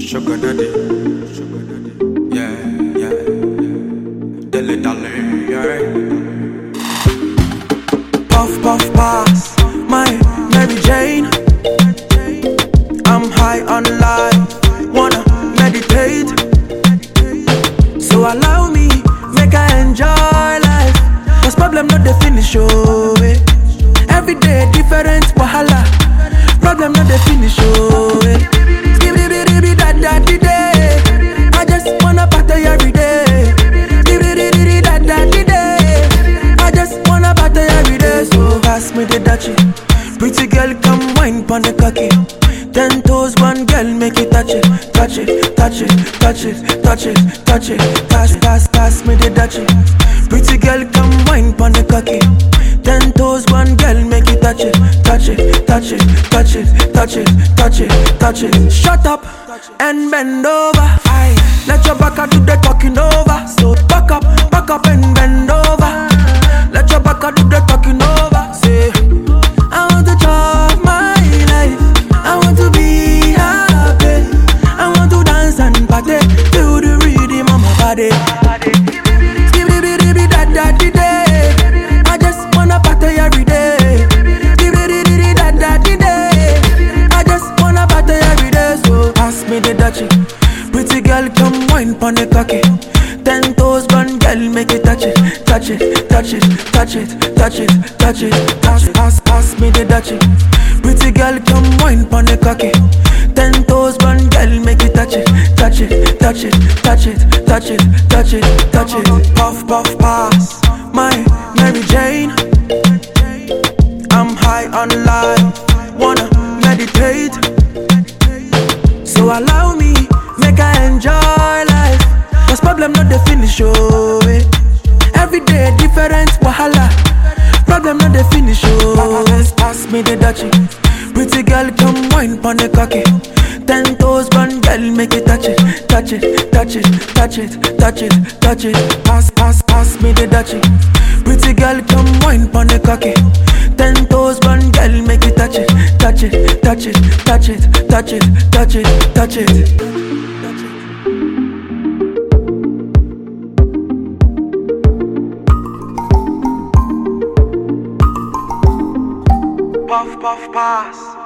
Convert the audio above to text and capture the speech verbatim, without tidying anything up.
Sugar daddy, sugar daddy, yeah, yeah, yeah. Dilly dally, yeah. Puff, puff, pass, my Mary Jane. I'm high on life, wanna meditate. So allow me, make I enjoy life. Cause problem not the finish, oh eh. Every day different wahala. Problem not the finish, oh eh. Da, da, day. I just wanna party every day. Da, da, day. I just wanna party every day. So pass me the dachi. Pretty girl, come wine pon the cocky. Ten toes, one girl, make it touch it, touch it, touch it, touch it, touch it, touch it. Pass, pass, pass me the dachi. Pretty girl, come wine pon the cocky. Ten toes, one girl, make it touch it, touch it, touch it, touch it, touch it, touch it, touch it. Shut up and bend over. Aye. Let your back do the talking over. So back up, back up and bend over. Let your back do the talking over. Say, I want to chop my life. I want to be happy. I want to dance and party. Feel the rhythm of my body. Skibidi da da di day. I just wanna party every day. Skibidi da da di day. I just wanna party every day. So pass me the dachi. Pretty girl, come wine pon the cocky. Ten toes, one girl, make it touch it, touch it, touch it, touch it, touch it, touch it. Pass, pass, pass me the dachi. Pretty girl, come wine pon the cocky. Ten toes, one girl, make it touch it, touch it, touch it, touch it, touch it, touch it, touch it. Puff, puff, pass, my Mary Jane. I'm high on life, wanna meditate. So allow me, make I enjoy life. Cause problem not the finish, oh eh. Every day different wahala. Problem not the finish, oh eh. Pass me the dachi. Pretty girl, come wine pon the cocky. Ten toes, one girl, make it touch it, touch it, touch it, touch it, touch it, touch it. Pass, pass, pass me the dachi. Pretty girl, come wine pon the cocky. Ten toes, one girl, make it touch it, touch it, touch it, touch it, touch it, touch it, touch it. Puff, puff, pass.